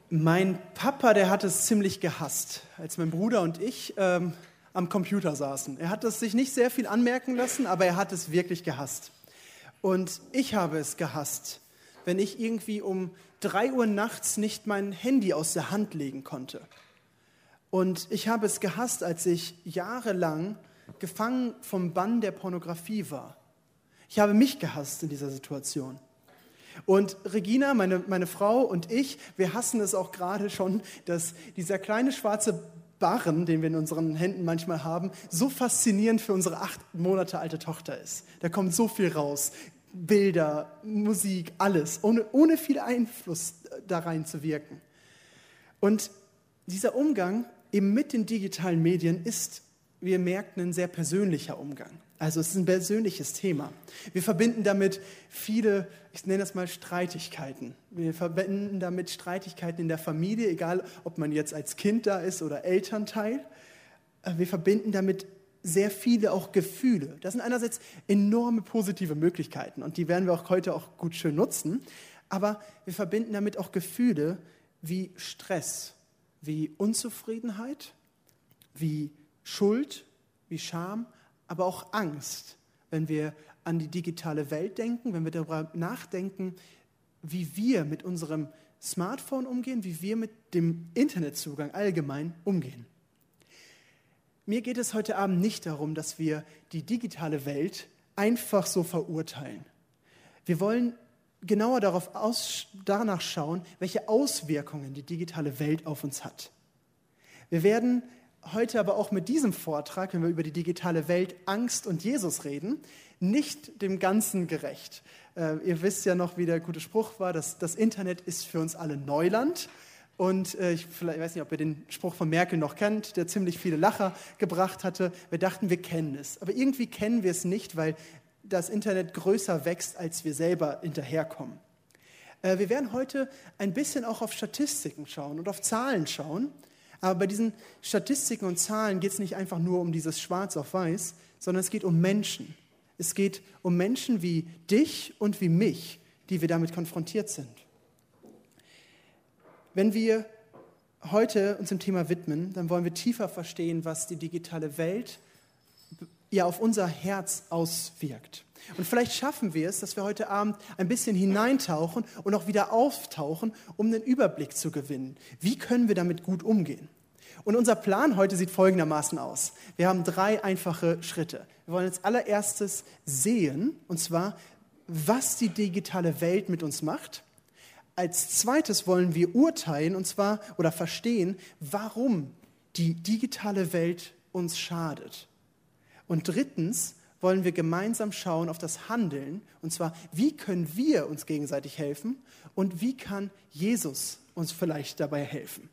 Mein Papa, der hat es ziemlich gehasst, als mein Bruder und ich am Computer saßen. Er hat es sich nicht sehr viel anmerken lassen, aber er hat es wirklich gehasst. Und ich habe es gehasst, wenn ich irgendwie um 3 Uhr nachts nicht mein Handy aus der Hand legen konnte. Und ich habe es gehasst, als ich jahrelang gefangen vom Bann der Pornografie war. Ich habe mich gehasst in dieser Situation. Und Regina, meine Frau und ich, wir hassen es auch gerade schon, dass dieser kleine schwarze Barren, den wir in unseren Händen manchmal haben, so faszinierend für unsere 8 Monate alte Tochter ist. Da kommt so viel raus. Bilder, Musik, alles, ohne viel Einfluss da rein zu wirken. Und dieser Umgang eben mit den digitalen Medien ist, wie ihr merkt, ein sehr persönlicher Umgang. Also es ist ein persönliches Thema. Wir verbinden damit viele, ich nenne das mal Streitigkeiten. Wir verbinden damit Streitigkeiten in der Familie, egal ob man jetzt als Kind da ist oder Elternteil. Wir verbinden damit sehr viele auch Gefühle. Das sind einerseits enorme positive Möglichkeiten und die werden wir auch heute auch gut schön nutzen. Aber wir verbinden damit auch Gefühle wie Stress, wie Unzufriedenheit, wie Schuld, wie Scham, aber auch Angst, wenn wir an die digitale Welt denken, wenn wir darüber nachdenken, wie wir mit unserem Smartphone umgehen, wie wir mit dem Internetzugang allgemein umgehen. Mir geht es heute Abend nicht darum, dass wir die digitale Welt einfach so verurteilen. Wir wollen genauer danach schauen, welche Auswirkungen die digitale Welt auf uns hat. Wir werden heute aber auch mit diesem Vortrag, wenn wir über die digitale Welt, Angst und Jesus reden, nicht dem Ganzen gerecht. Ihr wisst ja noch, wie der gute Spruch war, dass das Internet ist für uns alle Neuland. Und ich weiß nicht, ob ihr den Spruch von Merkel noch kennt, der ziemlich viele Lacher gebracht hatte. Wir dachten, wir kennen es. Aber irgendwie kennen wir es nicht, weil das Internet größer wächst, als wir selber hinterherkommen. Wir werden heute ein bisschen auch auf Statistiken schauen und auf Zahlen schauen. Aber bei diesen Statistiken und Zahlen geht es nicht einfach nur um dieses Schwarz auf Weiß, sondern es geht um Menschen. Es geht um Menschen wie dich und wie mich, die wir damit konfrontiert sind. Wenn wir heute uns dem Thema widmen, dann wollen wir tiefer verstehen, was die digitale Welt ja auf unser Herz auswirkt. Und vielleicht schaffen wir es, dass wir heute Abend ein bisschen hineintauchen und auch wieder auftauchen, um einen Überblick zu gewinnen. Wie können wir damit gut umgehen? Und unser Plan heute sieht folgendermaßen aus. Wir haben 3 einfache Schritte. Wir wollen als allererstes sehen, und zwar, was die digitale Welt mit uns macht. Als zweites wollen wir urteilen, und zwar, oder verstehen, warum die digitale Welt uns schadet. Und drittens wollen wir gemeinsam schauen auf das Handeln, und zwar, wie können wir uns gegenseitig helfen und wie kann Jesus uns vielleicht dabei helfen.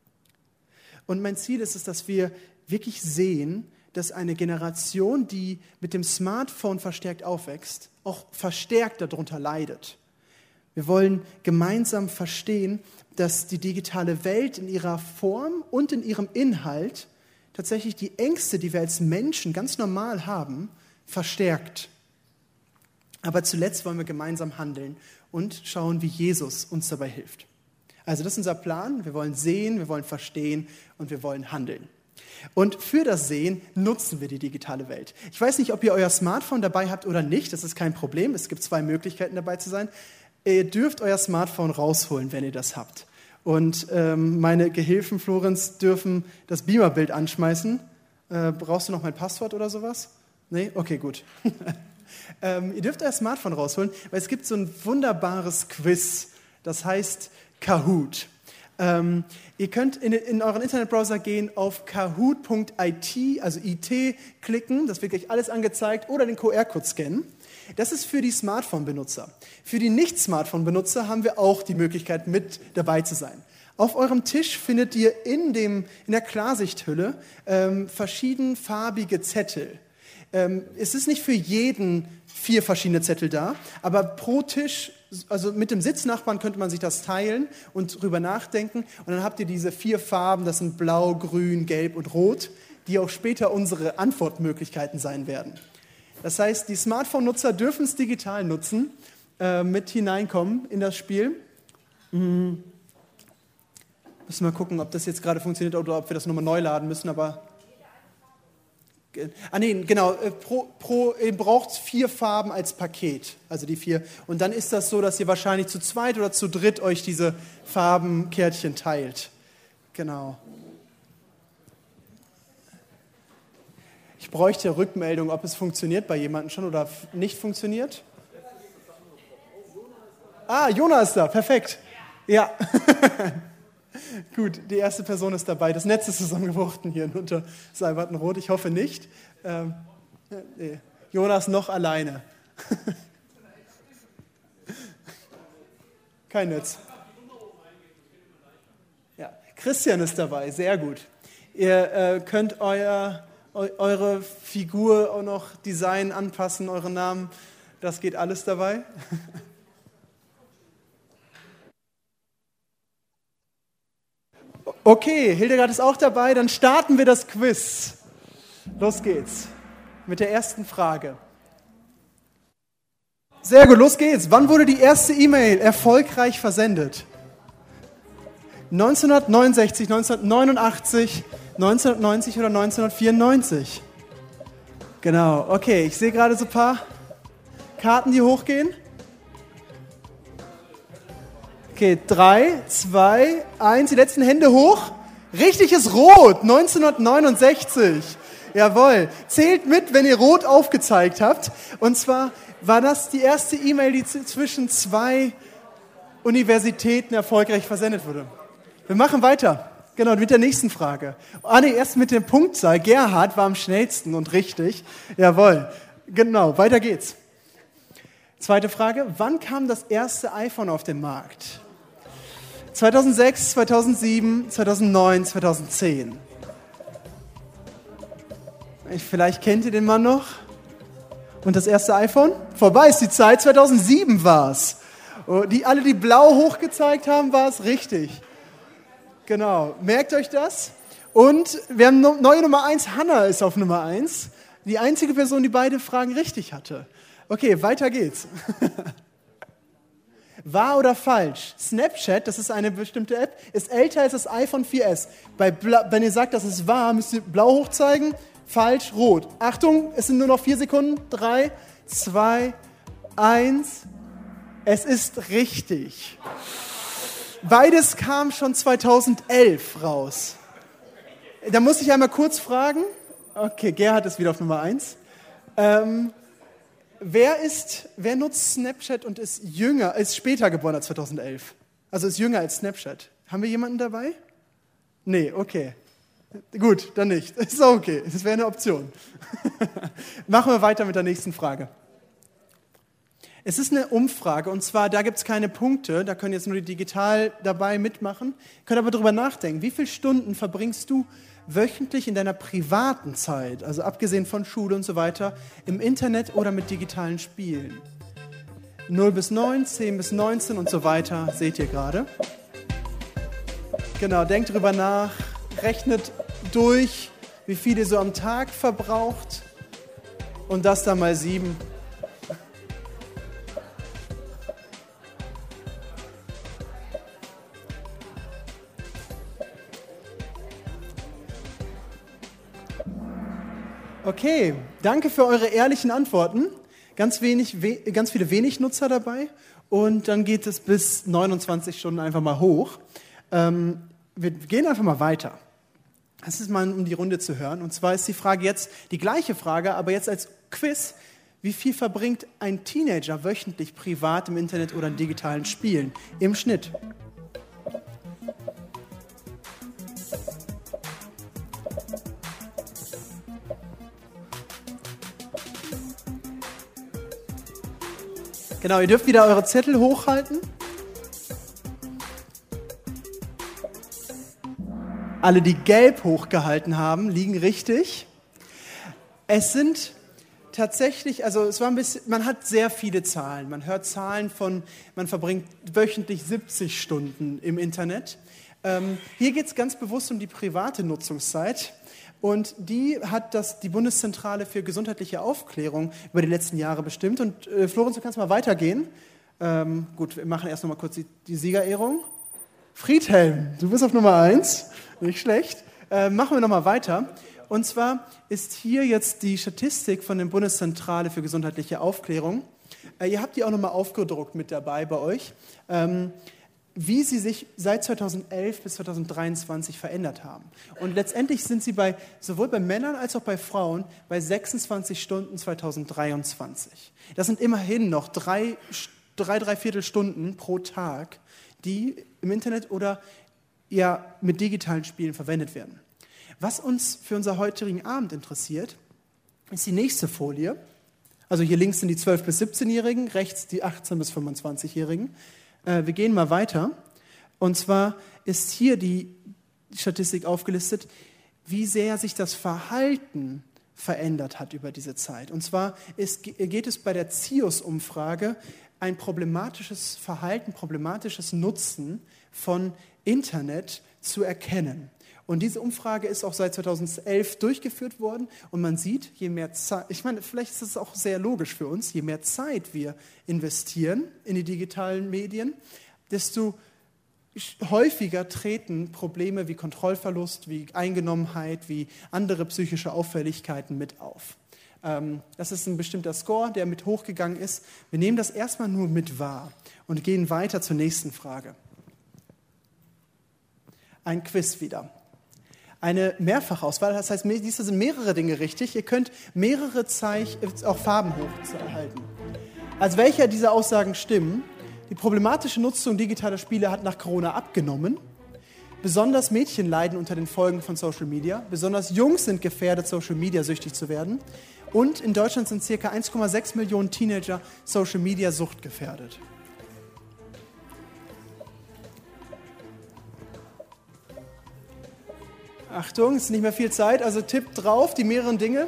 Und mein Ziel ist es, dass wir wirklich sehen, dass eine Generation, die mit dem Smartphone verstärkt aufwächst, auch verstärkt darunter leidet. Wir wollen gemeinsam verstehen, dass die digitale Welt in ihrer Form und in ihrem Inhalt tatsächlich die Ängste, die wir als Menschen ganz normal haben, verstärkt. Aber zuletzt wollen wir gemeinsam handeln und schauen, wie Jesus uns dabei hilft. Also das ist unser Plan. Wir wollen sehen, wir wollen verstehen und wir wollen handeln. Und für das Sehen nutzen wir die digitale Welt. Ich weiß nicht, ob ihr euer Smartphone dabei habt oder nicht. Das ist kein Problem. Es gibt 2 Möglichkeiten, dabei zu sein. Ihr dürft euer Smartphone rausholen, wenn ihr das habt. Und meine Gehilfen, Florenz, dürfen das Beamer-Bild anschmeißen. Brauchst du noch mein Passwort oder sowas? Nee? Okay, gut. Ihr dürft euer Smartphone rausholen, weil es gibt so ein wunderbares Quiz, das heißt Kahoot. Ihr könnt in euren Internetbrowser gehen, auf kahoot.it, also IT, klicken, das wird euch alles angezeigt, oder den QR-Code scannen. Das ist für die Smartphone-Benutzer. Für die Nicht-Smartphone-Benutzer haben wir auch die Möglichkeit, mit dabei zu sein. Auf eurem Tisch findet ihr in der Klarsichthülle verschiedenfarbige Zettel. Es ist nicht für jeden 4 verschiedene Zettel da, aber pro Tisch, also mit dem Sitznachbarn könnte man sich das teilen und drüber nachdenken. Und dann habt ihr diese 4 Farben, das sind Blau, Grün, Gelb und Rot, die auch später unsere Antwortmöglichkeiten sein werden. Das heißt, die Smartphone-Nutzer dürfen es digital nutzen, mit hineinkommen in das Spiel. Müssen wir gucken, ob das jetzt gerade funktioniert oder ob wir das nochmal neu laden müssen, aber... Genau. Ihr braucht 4 Farben als Paket, also die 4. Und dann ist das so, dass ihr wahrscheinlich zu zweit oder zu dritt euch diese Farbenkärtchen teilt. Genau. Ich bräuchte Rückmeldung, ob es funktioniert bei jemandem schon oder nicht funktioniert. Jona ist da, perfekt. Ja. Gut, die erste Person ist dabei. Das Netz ist zusammengebrochen hier unter Seibertenrot. Ich hoffe nicht. Nee. Jonas noch alleine. Kein Netz. Ja. Christian ist dabei, sehr gut. Ihr könnt eure Figur auch noch Design anpassen, euren Namen. Das geht alles dabei. Okay, Hildegard ist auch dabei, dann starten wir das Quiz. Los geht's mit der ersten Frage. Sehr gut, los geht's. Wann wurde die erste E-Mail erfolgreich versendet? 1969, 1989, 1990 oder 1994? Genau, okay, ich sehe gerade so ein paar Karten, die hochgehen. Okay, 3, 2, 1, die letzten Hände hoch. Richtig ist rot, 1969. Jawohl, zählt mit, wenn ihr rot aufgezeigt habt. Und zwar war das die erste E-Mail, die zwischen 2 Universitäten erfolgreich versendet wurde. Wir machen weiter, genau, mit der nächsten Frage. Erst mit dem Punktzahl. Gerhard war am schnellsten und richtig. Jawohl, genau, weiter geht's. Zweite Frage, wann kam das erste iPhone auf den Markt? 2006, 2007, 2009, 2010. Vielleicht kennt ihr den Mann noch. Und das erste iPhone? Vorbei ist die Zeit, 2007 war es. Alle, die blau hochgezeigt haben, war es richtig. Genau, merkt euch das. Und wir haben neue Nummer 1, Hannah ist auf Nummer 1. Die einzige Person, die beide Fragen richtig hatte. Okay, weiter geht's. Wahr oder falsch? Snapchat, das ist eine bestimmte App, ist älter als das iPhone 4S. Wenn ihr sagt, das ist wahr, müsst ihr blau hochzeigen, falsch, rot. Achtung, es sind nur noch 4 Sekunden. 3, 2, 1. Es ist richtig. Beides kam schon 2011 raus. Da muss ich einmal kurz fragen. Okay, Gerhard ist wieder auf Nummer 1. Wer nutzt Snapchat und ist später geboren als 2011? Also ist jünger als Snapchat. Haben wir jemanden dabei? Nee, okay. Gut, dann nicht. Ist auch okay. Das wäre eine Option. Machen wir weiter mit der nächsten Frage. Es ist eine Umfrage und zwar, da gibt es keine Punkte, da können jetzt nur die digital dabei mitmachen, können aber darüber nachdenken, wie viele Stunden verbringst du wöchentlich in deiner privaten Zeit, also abgesehen von Schule und so weiter, im Internet oder mit digitalen Spielen. 0 bis 9, 10 bis 19 und so weiter, seht ihr gerade. Genau, denkt drüber nach, rechnet durch, wie viel ihr so am Tag verbraucht und das dann mal 7. Okay, danke für eure ehrlichen Antworten. Ganz viele wenig Nutzer dabei und dann geht es bis 29 Stunden einfach mal hoch. Wir gehen einfach mal weiter. Das ist mal, um die Runde zu hören. Und zwar ist die Frage jetzt die gleiche Frage, aber jetzt als Quiz. Wie viel verbringt ein Teenager wöchentlich privat im Internet oder in digitalen Spielen im Schnitt? Genau, ihr dürft wieder eure Zettel hochhalten. Alle, die gelb hochgehalten haben, liegen richtig. Es sind tatsächlich, also es war ein bisschen, man hat sehr viele Zahlen. Man hört Zahlen von, man verbringt wöchentlich 70 Stunden im Internet. Hier geht es ganz bewusst um die private Nutzungszeit. Und die hat die Bundeszentrale für gesundheitliche Aufklärung über die letzten Jahre bestimmt. Und Florenz, du kannst mal weitergehen. Gut, wir machen erst noch mal kurz die Siegerehrung. Friedhelm, du bist auf Nummer 1, nicht schlecht. Machen wir nochmal weiter. Und zwar ist hier jetzt die Statistik von der Bundeszentrale für gesundheitliche Aufklärung. Ihr habt die auch nochmal aufgedruckt mit dabei bei euch, wie sie sich seit 2011 bis 2023 verändert haben. Und letztendlich sind sie sowohl bei Männern als auch bei Frauen bei 26 Stunden 2023. Das sind immerhin noch drei Viertelstunden pro Tag, die im Internet oder ja mit digitalen Spielen verwendet werden. Was uns für unser heutigen Abend interessiert, ist die nächste Folie. Also hier links sind die 12- bis 17-Jährigen, rechts die 18- bis 25-Jährigen. Wir gehen mal weiter. Und zwar ist hier die Statistik aufgelistet, wie sehr sich das Verhalten verändert hat über diese Zeit. Und zwar geht es bei der CIUS-Umfrage ein problematisches Verhalten, problematisches Nutzen von Internet zu erkennen. Und diese Umfrage ist auch seit 2011 durchgeführt worden und man sieht, je mehr Zeit, ich meine, vielleicht ist es auch sehr logisch für uns, je mehr Zeit wir investieren in die digitalen Medien, desto häufiger treten Probleme wie Kontrollverlust, wie Eingenommenheit, wie andere psychische Auffälligkeiten mit auf. Das ist ein bestimmter Score, der mit hochgegangen ist. Wir nehmen das erstmal nur mit wahr und gehen weiter zur nächsten Frage. Ein Quiz wieder. Eine Mehrfachauswahl, das heißt, dies sind mehrere Dinge richtig. Ihr könnt mehrere auch Farben hochhalten. Also welcher dieser Aussagen stimmen? Die problematische Nutzung digitaler Spiele hat nach Corona abgenommen. Besonders Mädchen leiden unter den Folgen von Social Media. Besonders Jungs sind gefährdet, Social Media süchtig zu werden. Und in Deutschland sind ca. 1,6 Millionen Teenager Social Media suchtgefährdet. Achtung, es ist nicht mehr viel Zeit, also tippt drauf, die mehreren Dinge.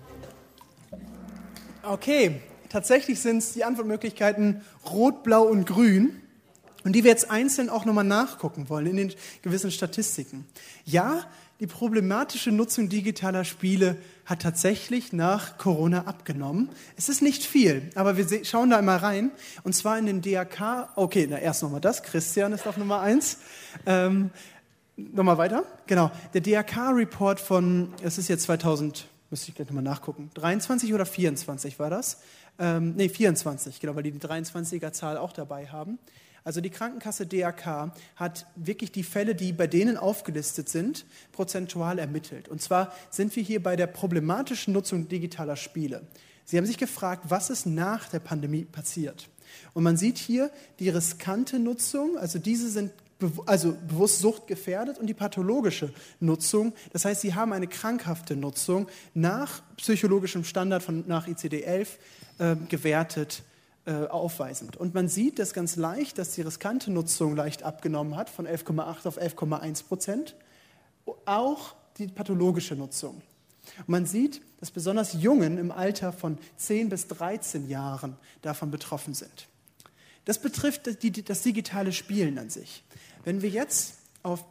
Okay, tatsächlich sind es die Antwortmöglichkeiten Rot, Blau und Grün. Und die wir jetzt einzeln auch nochmal nachgucken wollen in den gewissen Statistiken. Ja, die problematische Nutzung digitaler Spiele hat tatsächlich nach Corona abgenommen. Es ist nicht viel, aber wir schauen da einmal rein. Und zwar in den DRK, okay, erst nochmal das, Christian ist auf Nummer 1. Nochmal weiter? Genau. Der DRK-Report von, es ist jetzt 2000, müsste ich gleich nochmal nachgucken, 23 oder 24 war das? 24, genau, weil die 23er-Zahl auch dabei haben. Also die Krankenkasse DRK hat wirklich die Fälle, die bei denen aufgelistet sind, prozentual ermittelt. Und zwar sind wir hier bei der problematischen Nutzung digitaler Spiele. Sie haben sich gefragt, was ist nach der Pandemie passiert? Und man sieht hier die riskante Nutzung, also diese sind bewusst suchtgefährdet, und die pathologische Nutzung. Das heißt, sie haben eine krankhafte Nutzung nach psychologischem Standard nach ICD-11 gewertet, aufweisend. Und man sieht das ganz leicht, dass die riskante Nutzung leicht abgenommen hat, von 11,8 auf 11,1%. Auch die pathologische Nutzung. Und man sieht, dass besonders Jungen im Alter von 10 bis 13 Jahren davon betroffen sind. Das betrifft das digitale Spielen an sich. Wenn wir jetzt auf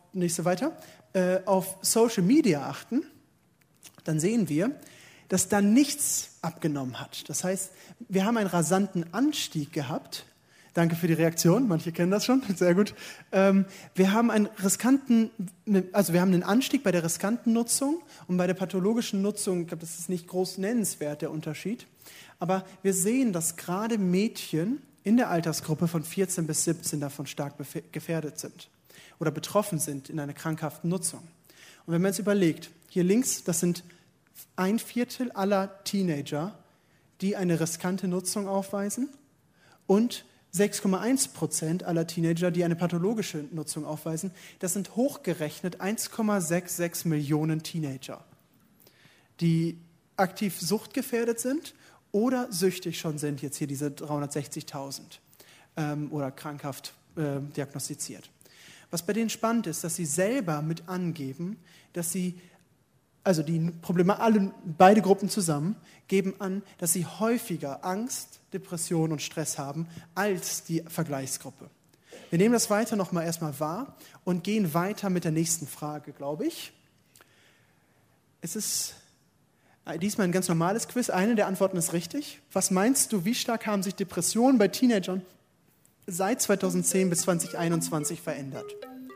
Social Media achten, dann sehen wir, dass da nichts abgenommen hat. Das heißt, wir haben einen rasanten Anstieg gehabt. Danke für die Reaktion, manche kennen das schon, sehr gut. Wir haben einen Anstieg bei der riskanten Nutzung und bei der pathologischen Nutzung, ich glaube, das ist nicht groß nennenswert, der Unterschied. Aber wir sehen, dass gerade Mädchen in der Altersgruppe von 14 bis 17 davon stark gefährdet sind oder betroffen sind in einer krankhaften Nutzung. Und wenn man jetzt überlegt, hier links, das sind 1/4 aller Teenager, die eine riskante Nutzung aufweisen, und 6,1% aller Teenager, die eine pathologische Nutzung aufweisen. Das sind hochgerechnet 1,66 Millionen Teenager, die aktiv suchtgefährdet sind oder süchtig schon sind, jetzt hier diese 360.000 oder krankhaft diagnostiziert. Was bei denen spannend ist, dass sie selber mit angeben, dass sie, also beide Gruppen zusammen, geben an, dass sie häufiger Angst, Depression und Stress haben als die Vergleichsgruppe. Wir nehmen das weiter nochmal erstmal wahr und gehen weiter mit der nächsten Frage, glaube ich. Es ist diesmal ein ganz normales Quiz. Eine der Antworten ist richtig. Was meinst du, wie stark haben sich Depressionen bei Teenagern seit 2010 bis 2021 verändert?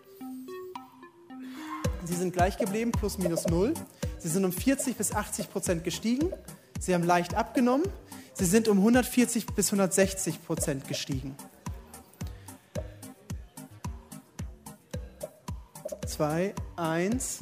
Sie sind gleich geblieben, plus minus 0. Sie sind um 40-80% gestiegen. Sie haben leicht abgenommen. Sie sind um 140-160% gestiegen. 2, 1.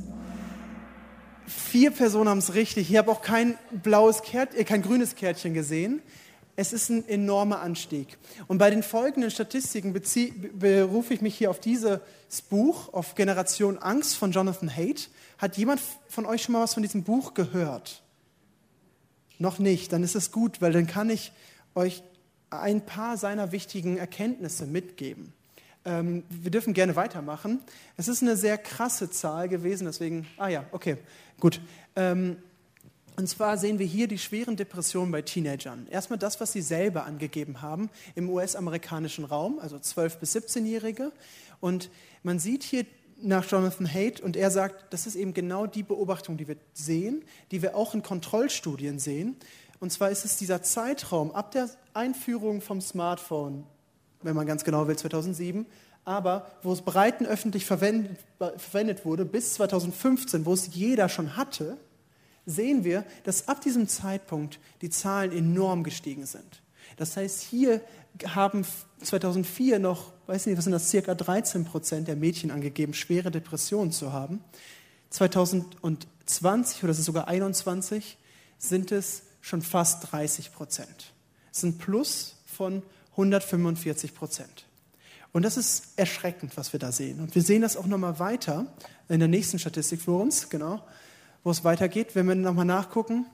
4 Personen haben es richtig. Ich habe auch kein grünes Kärtchen gesehen. Es ist ein enormer Anstieg. Und bei den folgenden Statistiken berufe ich mich hier auf dieses Buch, auf Generation Angst von Jonathan Haidt. Hat jemand von euch schon mal was von diesem Buch gehört? Noch nicht. Dann ist es gut, weil dann kann ich euch ein paar seiner wichtigen Erkenntnisse mitgeben. Wir dürfen gerne weitermachen. Es ist eine sehr krasse Zahl gewesen, deswegen, okay, gut. Und zwar sehen wir hier die schweren Depressionen bei Teenagern. Erstmal das, was sie selber angegeben haben im US-amerikanischen Raum, also 12- bis 17-Jährige. Und man sieht hier nach Jonathan Haidt, und er sagt, das ist eben genau die Beobachtung, die wir sehen, die wir auch in Kontrollstudien sehen. Und zwar ist es dieser Zeitraum ab der Einführung vom Smartphone, wenn man ganz genau will, 2007, aber wo es breiten öffentlich verwendet wurde, bis 2015, wo es jeder schon hatte, sehen wir, dass ab diesem Zeitpunkt die Zahlen enorm gestiegen sind. Das heißt, hier haben 2004 noch, weiß nicht, was sind das, circa 13% der Mädchen angegeben, schwere Depressionen zu haben. 2020 oder es ist sogar 21 sind es schon fast 30%. Das ist ein Plus von 145%. Und das ist erschreckend, was wir da sehen. Und wir sehen das auch nochmal weiter in der nächsten Statistik für uns, genau, wo es weitergeht, wenn wir nochmal nachgucken,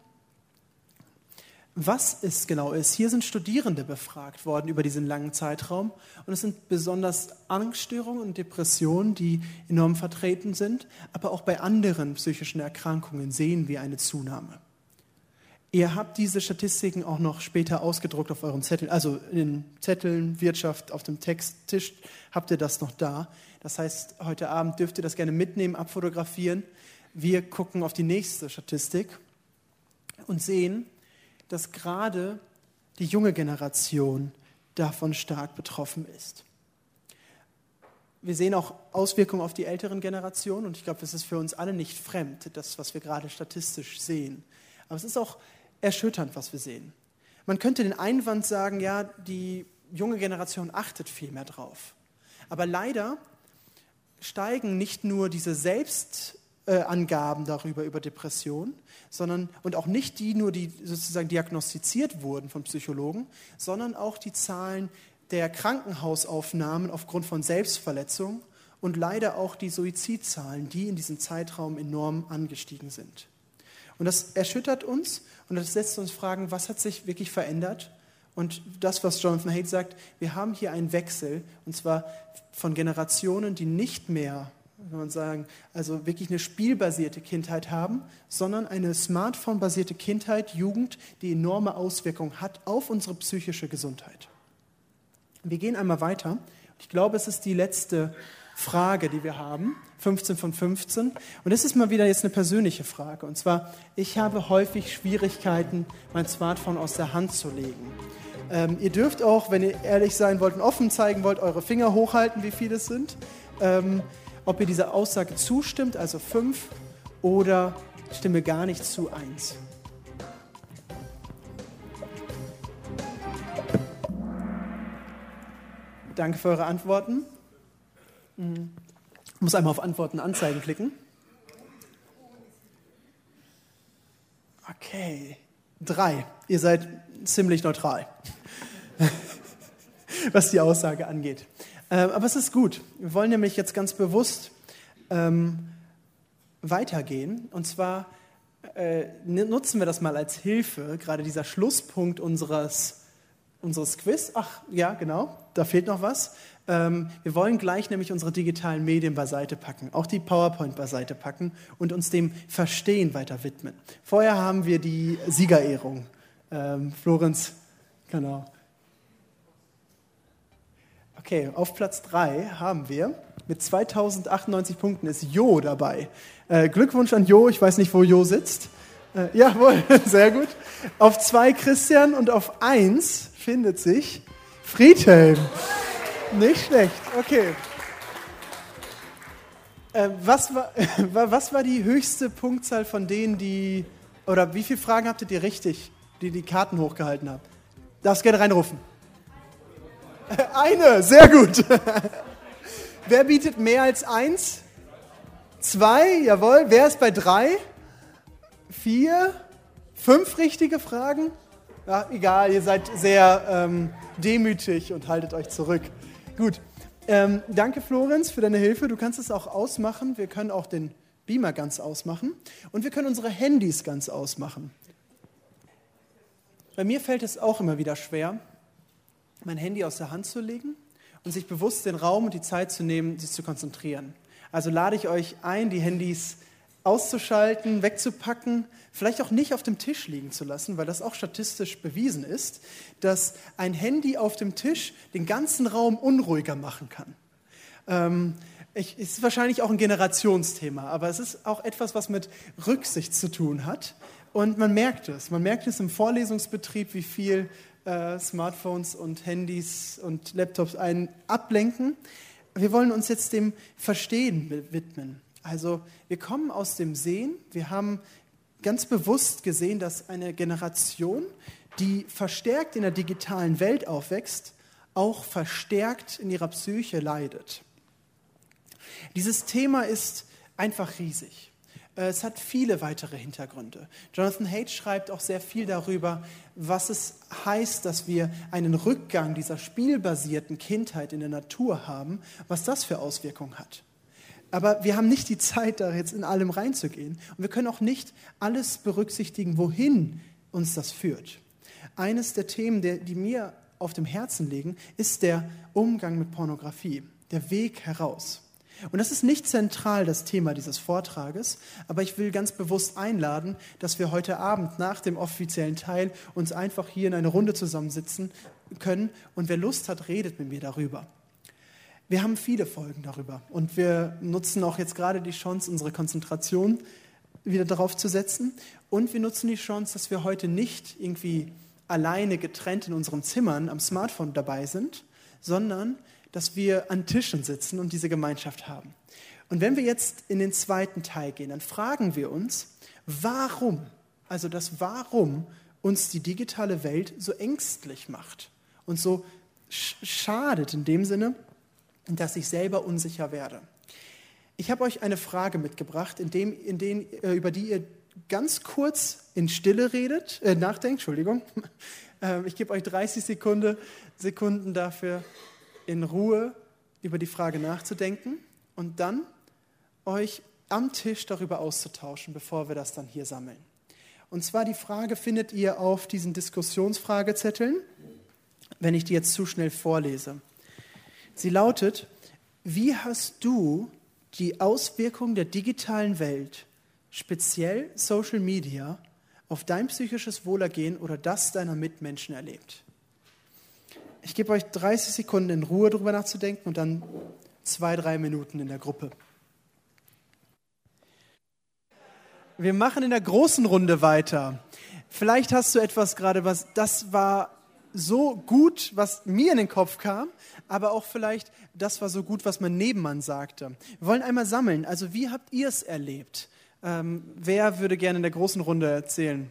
was es genau ist. Hier sind Studierende befragt worden über diesen langen Zeitraum. Und es sind besonders Angststörungen und Depressionen, die enorm vertreten sind. Aber auch bei anderen psychischen Erkrankungen sehen wir eine Zunahme. Ihr habt diese Statistiken auch noch später ausgedruckt auf euren Zetteln, also in Zetteln, Wirtschaft, auf dem Texttisch habt ihr das noch da. Das heißt, heute Abend dürft ihr das gerne mitnehmen, abfotografieren. Wir gucken auf die nächste Statistik und sehen, dass gerade die junge Generation davon stark betroffen ist. Wir sehen auch Auswirkungen auf die älteren Generationen und ich glaube, das ist für uns alle nicht fremd, das, was wir gerade statistisch sehen. Aber es ist auch erschütternd, was wir sehen. Man könnte den Einwand sagen, ja, die junge Generation achtet viel mehr drauf. Aber leider steigen nicht nur diese Selbstangaben darüber, über Depressionen, sondern, und auch nicht die nur, die sozusagen diagnostiziert wurden von Psychologen, sondern auch die Zahlen der Krankenhausaufnahmen aufgrund von Selbstverletzung und leider auch die Suizidzahlen, die in diesem Zeitraum enorm angestiegen sind. Und das erschüttert uns und das lässt uns fragen, was hat sich wirklich verändert? Und das, was Jonathan Haidt sagt, wir haben hier einen Wechsel, und zwar von Generationen, die nicht mehr, kann man sagen, also wirklich eine spielbasierte Kindheit haben, sondern eine Smartphone-basierte Kindheit, Jugend, die enorme Auswirkungen hat auf unsere psychische Gesundheit. Wir gehen einmal weiter. Ich glaube, es ist die letzte Frage, die wir haben, 15 von 15. Und das ist mal wieder jetzt eine persönliche Frage. Und zwar, ich habe häufig Schwierigkeiten, mein Smartphone aus der Hand zu legen. Ihr dürft auch, wenn ihr ehrlich sein wollt und offen zeigen wollt, eure Finger hochhalten, wie viele es sind. Ob ihr dieser Aussage zustimmt, also 5, oder stimme gar nicht zu 1. Danke für eure Antworten. Ich muss einmal auf Antworten anzeigen klicken. Okay, 3. Ihr seid ziemlich neutral, was die Aussage angeht. Aber es ist gut. Wir wollen nämlich jetzt ganz bewusst weitergehen. Und zwar nutzen wir das mal als Hilfe, gerade dieser Schlusspunkt unseres Quiz. Ach, ja, genau, da fehlt noch was. Wir wollen gleich nämlich unsere digitalen Medien beiseite packen, auch die PowerPoint beiseite packen und uns dem Verstehen weiter widmen. Vorher haben wir die Siegerehrung. Florenz, genau. Okay, auf Platz 3 haben wir mit 2098 Punkten ist Jo dabei. Glückwunsch an Jo, ich weiß nicht, wo Jo sitzt. Jawohl, sehr gut. Auf 2 Christian und auf 1 findet sich Friedhelm. Nicht schlecht, okay. Was war die höchste Punktzahl von denen, oder wie viele Fragen hattet ihr richtig, die Karten hochgehalten haben? Darfst gerne reinrufen. Eine, sehr gut. Wer bietet mehr als 1? 2, jawohl. Wer ist bei 3? 4? 5 richtige Fragen? Ja, egal, ihr seid sehr demütig und haltet euch zurück. Gut. Danke, Florenz, für deine Hilfe. Du kannst es auch ausmachen. Wir können auch den Beamer ganz ausmachen. Und wir können unsere Handys ganz ausmachen. Bei mir fällt es auch immer wieder schwer, mein Handy aus der Hand zu legen und sich bewusst den Raum und die Zeit zu nehmen, sich zu konzentrieren. Also lade ich euch ein, die Handys auszuschalten, wegzupacken, vielleicht auch nicht auf dem Tisch liegen zu lassen, weil das auch statistisch bewiesen ist, dass ein Handy auf dem Tisch den ganzen Raum unruhiger machen kann. Ist wahrscheinlich auch ein Generationsthema, aber es ist auch etwas, was mit Rücksicht zu tun hat. Und man merkt es. Man merkt es im Vorlesungsbetrieb, wie viel Smartphones und Handys und Laptops einen ablenken. Wir wollen uns jetzt dem Verstehen widmen. Also wir kommen aus dem Sehen. Wir haben ganz bewusst gesehen, dass eine Generation, die verstärkt in der digitalen Welt aufwächst, auch verstärkt in ihrer Psyche leidet. Dieses Thema ist einfach riesig. Es hat viele weitere Hintergründe. Jonathan Haidt schreibt auch sehr viel darüber, was es heißt, dass wir einen Rückgang dieser spielbasierten Kindheit in der Natur haben, was das für Auswirkungen hat. Aber wir haben nicht die Zeit, da jetzt in allem reinzugehen. Und wir können auch nicht alles berücksichtigen, wohin uns das führt. Eines der Themen, die mir auf dem Herzen liegen, ist der Umgang mit Pornografie, der Weg heraus. Und das ist nicht zentral das Thema dieses Vortrages, aber ich will ganz bewusst einladen, dass wir heute Abend nach dem offiziellen Teil uns einfach hier in eine Runde zusammensitzen können und wer Lust hat, redet mit mir darüber. Wir haben viele Folgen darüber und wir nutzen auch jetzt gerade die Chance, unsere Konzentration wieder darauf zu setzen und wir nutzen die Chance, dass wir heute nicht irgendwie alleine getrennt in unseren Zimmern am Smartphone dabei sind, sondern dass wir an Tischen sitzen und diese Gemeinschaft haben. Und wenn wir jetzt in den zweiten Teil gehen, dann fragen wir uns, warum uns die digitale Welt so ängstlich macht und so schadet in dem Sinne, dass ich selber unsicher werde. Ich habe euch eine Frage mitgebracht, über die ihr ganz kurz in Stille nachdenkt. Entschuldigung. Ich gebe euch 30 Sekunden dafür, in Ruhe über die Frage nachzudenken und dann euch am Tisch darüber auszutauschen, bevor wir das dann hier sammeln. Und zwar die Frage findet ihr auf diesen Diskussionsfragezetteln, wenn ich die jetzt zu schnell vorlese. Sie lautet: Wie hast du die Auswirkungen der digitalen Welt, speziell Social Media, auf dein psychisches Wohlergehen oder das deiner Mitmenschen erlebt? Ich gebe euch 30 Sekunden in Ruhe, darüber nachzudenken und dann 2-3 Minuten in der Gruppe. Wir machen in der großen Runde weiter. Vielleicht hast du etwas gerade, das war so gut, was mir in den Kopf kam, aber auch vielleicht, das war so gut, was mein Nebenmann sagte. Wir wollen einmal sammeln. Also wie habt ihr es erlebt? Wer würde gerne in der großen Runde erzählen?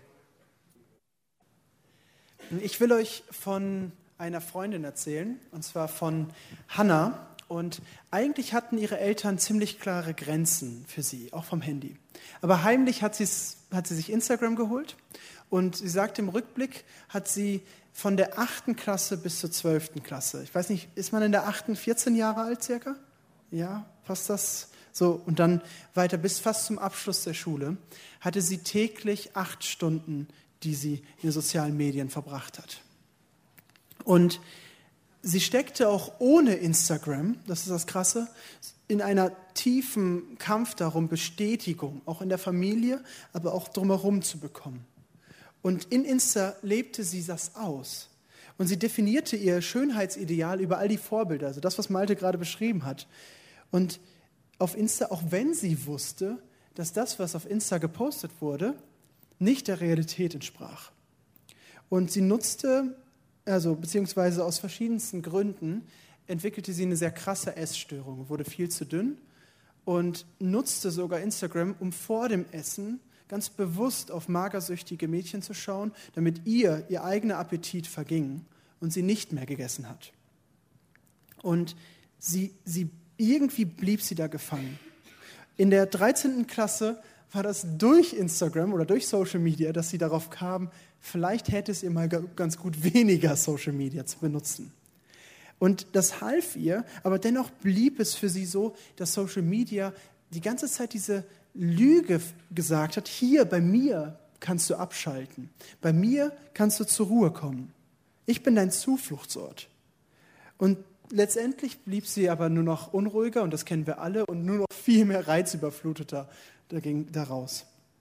Ich will euch von einer Freundin erzählen, und zwar von Hannah. Und eigentlich hatten ihre Eltern ziemlich klare Grenzen für sie, auch vom Handy. Aber heimlich hat sie sich Instagram geholt und sie sagt, im Rückblick hat sie von der 8. Klasse bis zur 12. Klasse, ich weiß nicht, ist man in der 8. 14 Jahre alt circa? Ja, passt das? So, und dann weiter bis fast zum Abschluss der Schule, hatte sie täglich 8 Stunden, die sie in den sozialen Medien verbracht hat. Und sie steckte auch ohne Instagram, das ist das Krasse, in einer tiefen Kampf darum, Bestätigung, auch in der Familie, aber auch drumherum zu bekommen. Und in Insta lebte sie das aus. Und sie definierte ihr Schönheitsideal über all die Vorbilder, also das, was Malte gerade beschrieben hat. Und auf Insta, auch wenn sie wusste, dass das, was auf Insta gepostet wurde, nicht der Realität entsprach. Und sie beziehungsweise aus verschiedensten Gründen entwickelte sie eine sehr krasse Essstörung, wurde viel zu dünn und nutzte sogar Instagram, um vor dem Essen ganz bewusst auf magersüchtige Mädchen zu schauen, damit ihr eigener Appetit verging und sie nicht mehr gegessen hat. Und irgendwie blieb sie da gefangen. In der 13. Klasse war das durch Instagram oder durch Social Media, dass sie darauf kam, vielleicht hätte es ihr mal ganz gut weniger Social Media zu benutzen. Und das half ihr, aber dennoch blieb es für sie so, dass Social Media die ganze Zeit diese Lüge gesagt hat, hier bei mir kannst du abschalten, bei mir kannst du zur Ruhe kommen. Ich bin dein Zufluchtsort. Und letztendlich blieb sie aber nur noch unruhiger, und das kennen wir alle, und nur noch viel mehr reizüberfluteter daraus.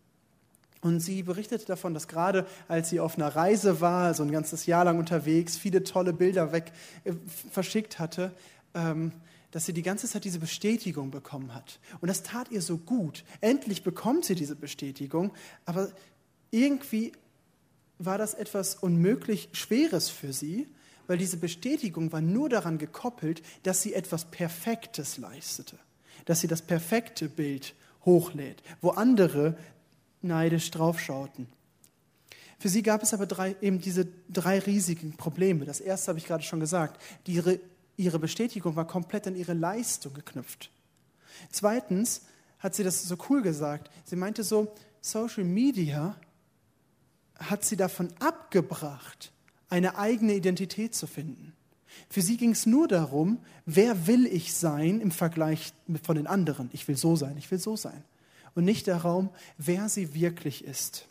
Und sie berichtete davon, dass gerade als sie auf einer Reise war, so ein ganzes Jahr lang unterwegs, viele tolle Bilder verschickt hatte, dass sie die ganze Zeit diese Bestätigung bekommen hat. Und das tat ihr so gut. Endlich bekommt sie diese Bestätigung, aber irgendwie war das etwas unmöglich Schweres für sie, weil diese Bestätigung war nur daran gekoppelt, dass sie etwas Perfektes leistete, dass sie das perfekte Bild hochlädt, wo andere neidisch draufschauten. Für sie gab es aber diese drei riesigen Probleme. Das erste habe ich gerade schon gesagt. Ihre Bestätigung war komplett an ihre Leistung geknüpft. Zweitens hat sie das so cool gesagt. Sie meinte so, Social Media hat sie davon abgebracht, eine eigene Identität zu finden. Für sie ging es nur darum, wer will ich sein im Vergleich von den anderen. Ich will so sein, ich will so sein. Und nicht darum, wer sie wirklich ist.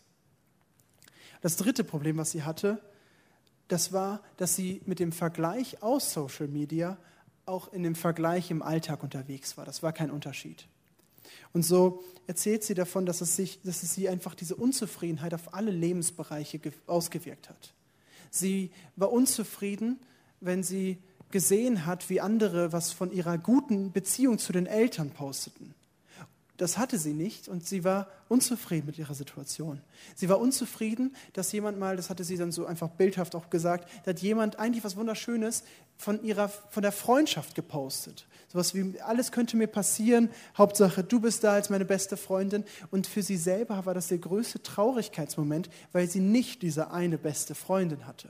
Das dritte Problem, was sie hatte, das war, dass sie mit dem Vergleich aus Social Media auch in dem Vergleich im Alltag unterwegs war. Das war kein Unterschied. Und so erzählt sie davon, dass es sie einfach diese Unzufriedenheit auf alle Lebensbereiche ausgewirkt hat. Sie war unzufrieden, wenn sie gesehen hat, wie andere was von ihrer guten Beziehung zu den Eltern posteten. Das hatte sie nicht, und sie war unzufrieden mit ihrer Situation. Sie war unzufrieden, dass jemand mal, das hatte sie dann so einfach bildhaft auch gesagt, da hat jemand eigentlich was Wunderschönes von der Freundschaft gepostet. Sowas wie, alles könnte mir passieren, Hauptsache du bist da als meine beste Freundin. Und für sie selber war das der größte Traurigkeitsmoment, weil sie nicht diese eine beste Freundin hatte.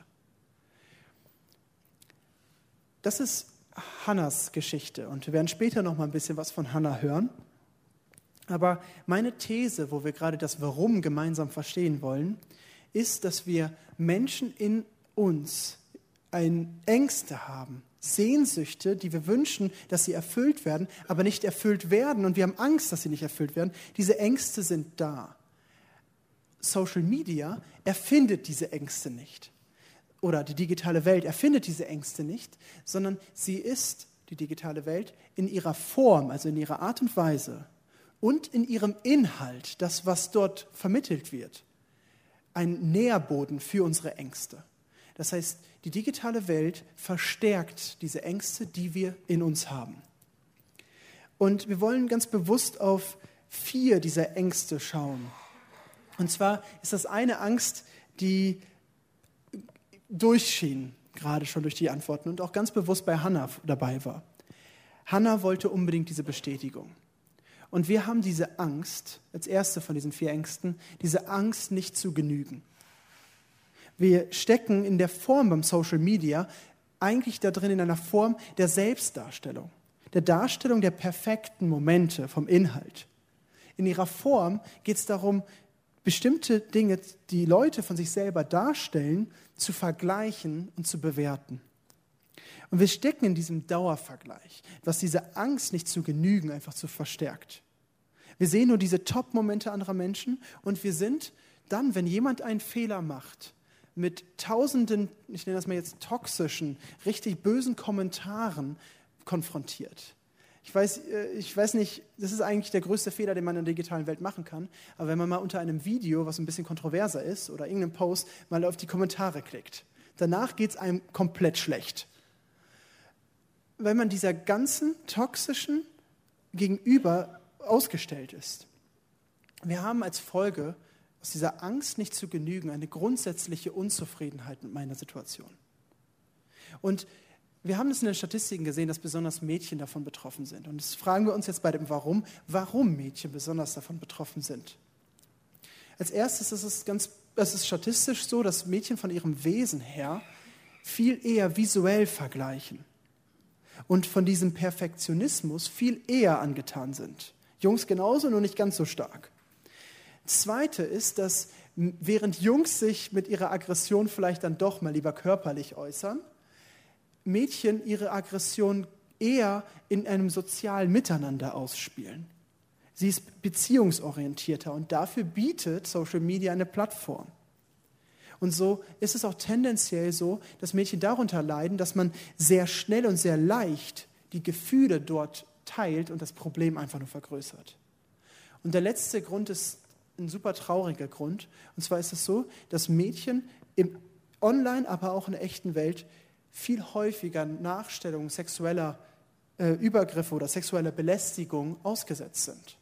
Das ist Hannas Geschichte, und wir werden später noch mal ein bisschen was von Hannah hören. Aber meine These, wo wir gerade das Warum gemeinsam verstehen wollen, ist, dass wir Menschen in uns Ängste haben, Sehnsüchte, die wir wünschen, dass sie erfüllt werden, aber nicht erfüllt werden, und wir haben Angst, dass sie nicht erfüllt werden. Diese Ängste sind da. Social Media erfindet diese Ängste nicht. Oder die digitale Welt erfindet diese Ängste nicht, sondern sie ist, die digitale Welt, in ihrer Form, also in ihrer Art und Weise, und in ihrem Inhalt, das, was dort vermittelt wird, ein Nährboden für unsere Ängste. Das heißt, die digitale Welt verstärkt diese Ängste, die wir in uns haben. Und wir wollen ganz bewusst auf 4 dieser Ängste schauen. Und zwar ist das eine Angst, die durchschien, gerade schon durch die Antworten, und auch ganz bewusst bei Hannah dabei war. Hannah wollte unbedingt diese Bestätigung. Und wir haben diese Angst, als erste von diesen 4 Ängsten, diese Angst, nicht zu genügen. Wir stecken in der Form beim Social Media eigentlich da drin in einer Form der Selbstdarstellung, der Darstellung der perfekten Momente vom Inhalt. In ihrer Form geht es darum, bestimmte Dinge, die Leute von sich selber darstellen, zu vergleichen und zu bewerten. Und wir stecken in diesem Dauervergleich, was diese Angst, nicht zu genügen, einfach zu verstärkt. Wir sehen nur diese Top-Momente anderer Menschen, und wir sind dann, wenn jemand einen Fehler macht, mit tausenden, ich nenne das mal jetzt toxischen, richtig bösen Kommentaren konfrontiert. Ich weiß nicht, das ist eigentlich der größte Fehler, den man in der digitalen Welt machen kann, aber wenn man mal unter einem Video, was ein bisschen kontroverser ist, oder irgendeinem Post, mal auf die Kommentare klickt, danach geht es einem komplett schlecht. Weil man dieser ganzen toxischen Gegenüber ausgestellt ist. Wir haben als Folge aus dieser Angst, nicht zu genügen, eine grundsätzliche Unzufriedenheit mit meiner Situation. Und wir haben es in den Statistiken gesehen, dass besonders Mädchen davon betroffen sind. Und das fragen wir uns jetzt bei dem warum Mädchen besonders davon betroffen sind. Als erstes ist es statistisch so, dass Mädchen von ihrem Wesen her viel eher visuell vergleichen und von diesem Perfektionismus viel eher angetan sind. Jungs genauso, nur nicht ganz so stark. Das Zweite ist, dass während Jungs sich mit ihrer Aggression vielleicht dann doch mal lieber körperlich äußern, Mädchen ihre Aggression eher in einem sozialen Miteinander ausspielen. Sie ist beziehungsorientierter und dafür bietet Social Media eine Plattform. Und so ist es auch tendenziell so, dass Mädchen darunter leiden, dass man sehr schnell und sehr leicht die Gefühle dort teilt und das Problem einfach nur vergrößert. Und der letzte Grund ist ein super trauriger Grund. Und zwar ist es so, dass Mädchen im Online, aber auch in der echten Welt viel häufiger Nachstellungen sexueller Übergriffe oder sexueller Belästigung ausgesetzt sind.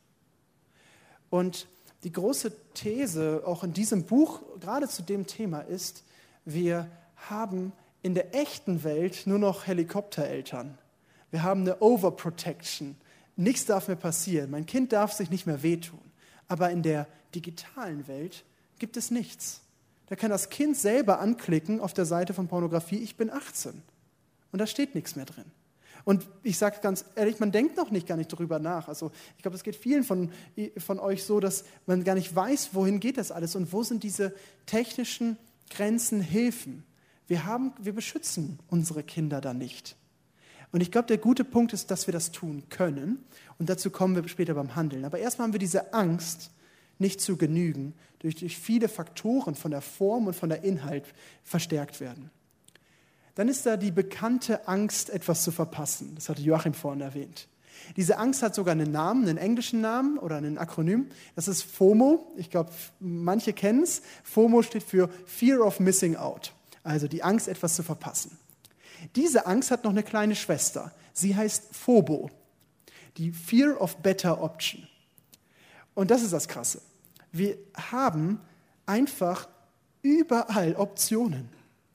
Und die große These auch in diesem Buch, gerade zu dem Thema, ist, wir haben in der echten Welt nur noch Helikoptereltern. Wir haben eine Overprotection. Nichts darf mehr passieren. Mein Kind darf sich nicht mehr wehtun. Aber in der digitalen Welt gibt es nichts. Da kann das Kind selber anklicken auf der Seite von Pornografie, ich bin 18. Und da steht nichts mehr drin. Und ich sage ganz ehrlich, man denkt noch gar nicht darüber nach. Also ich glaube, das geht vielen von euch so, dass man gar nicht weiß, wohin geht das alles und wo sind diese technischen Grenzen, Hilfen. Wir beschützen unsere Kinder da nicht. Und ich glaube, der gute Punkt ist, dass wir das tun können. Und dazu kommen wir später beim Handeln. Aber erstmal haben wir diese Angst, nicht zu genügen, durch viele Faktoren von der Form und von der Inhalt verstärkt werden. Dann ist da die bekannte Angst, etwas zu verpassen. Das hatte Joachim vorhin erwähnt. Diese Angst hat sogar einen Namen, einen englischen Namen oder ein Akronym. Das ist FOMO. Ich glaube, manche kennen es. FOMO steht für Fear of Missing Out. Also die Angst, etwas zu verpassen. Diese Angst hat noch eine kleine Schwester. Sie heißt PHOBO. Die Fear of Better Option. Und das ist das Krasse. Wir haben einfach überall Optionen.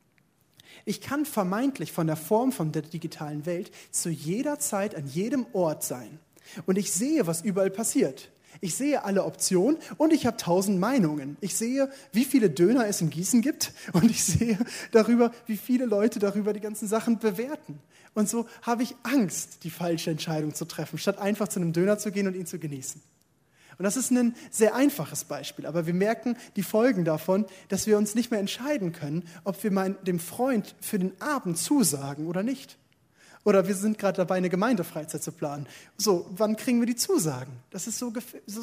Ich kann vermeintlich von der Form von der digitalen Welt zu jeder Zeit an jedem Ort sein. Und ich sehe, was überall passiert. Ich sehe alle Optionen und ich habe 1000 Meinungen. Ich sehe, wie viele Döner es in Gießen gibt und ich sehe darüber, wie viele Leute darüber die ganzen Sachen bewerten. Und so habe ich Angst, die falsche Entscheidung zu treffen, statt einfach zu einem Döner zu gehen und ihn zu genießen. Und das ist ein sehr einfaches Beispiel, aber wir merken die Folgen davon, dass wir uns nicht mehr entscheiden können, ob wir dem Freund für den Abend zusagen oder nicht. Oder wir sind gerade dabei, eine Gemeindefreizeit zu planen. So, wann kriegen wir die Zusagen? Das ist so